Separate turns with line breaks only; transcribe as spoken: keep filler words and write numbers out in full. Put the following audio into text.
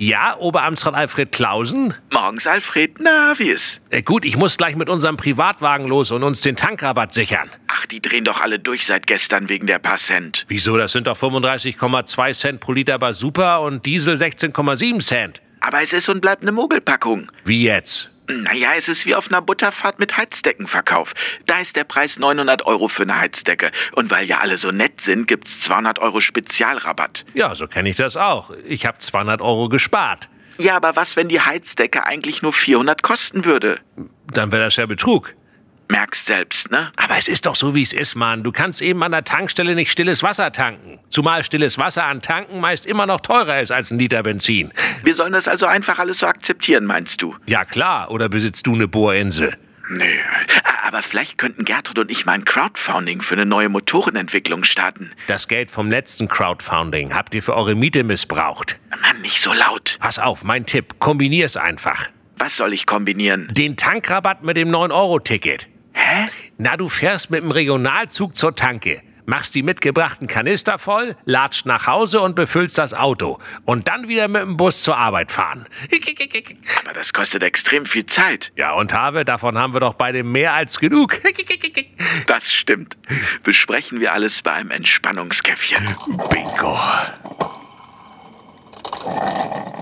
Ja, Oberamtsrat Alfred Clausen?
Morgens, Alfred. Na, wie ist?
Äh, gut, ich muss gleich mit unserem Privatwagen los und uns den Tankrabatt sichern.
Ach, die drehen doch alle durch seit gestern wegen der paar Cent.
Wieso? Das sind doch fünfunddreißig Komma zwei Cent pro Liter bei Super und Diesel sechzehn Komma sieben Cent.
Aber es ist und bleibt eine Mogelpackung.
Wie jetzt?
Naja, es ist wie auf einer Butterfahrt mit Heizdeckenverkauf. Da ist der Preis neunhundert Euro für eine Heizdecke. Und weil ja alle so nett sind, gibt's zweihundert Euro Spezialrabatt.
Ja, so kenne ich das auch. Ich habe zweihundert Euro gespart.
Ja, aber was, wenn die Heizdecke eigentlich nur vierhundert kosten würde?
Dann wäre das ja Betrug.
Merkst selbst, ne?
Aber es ist doch so, wie es ist, Mann. Du kannst eben an der Tankstelle nicht stilles Wasser tanken. Zumal stilles Wasser an Tanken meist immer noch teurer ist als ein Liter Benzin.
Wir sollen das also einfach alles so akzeptieren, meinst du?
Ja, klar. Oder besitzt du eine Bohrinsel?
Nö. Aber vielleicht könnten Gertrud und ich mal ein Crowdfunding für eine neue Motorenentwicklung starten.
Das Geld vom letzten Crowdfunding habt ihr für eure Miete missbraucht.
Mann, nicht so laut.
Pass auf, mein Tipp. Kombinier's einfach.
Was soll ich kombinieren?
Den Tankrabatt mit dem neun Euro Ticket.
Hä?
Na, du fährst mit dem Regionalzug zur Tanke, machst die mitgebrachten Kanister voll, latscht nach Hause und befüllst das Auto. Und dann wieder mit dem Bus zur Arbeit fahren.
Aber das kostet extrem viel Zeit.
Ja, und Have, davon haben wir doch beide mehr als genug.
Das stimmt. Besprechen wir alles bei einem Entspannungskäffchen.
Bingo.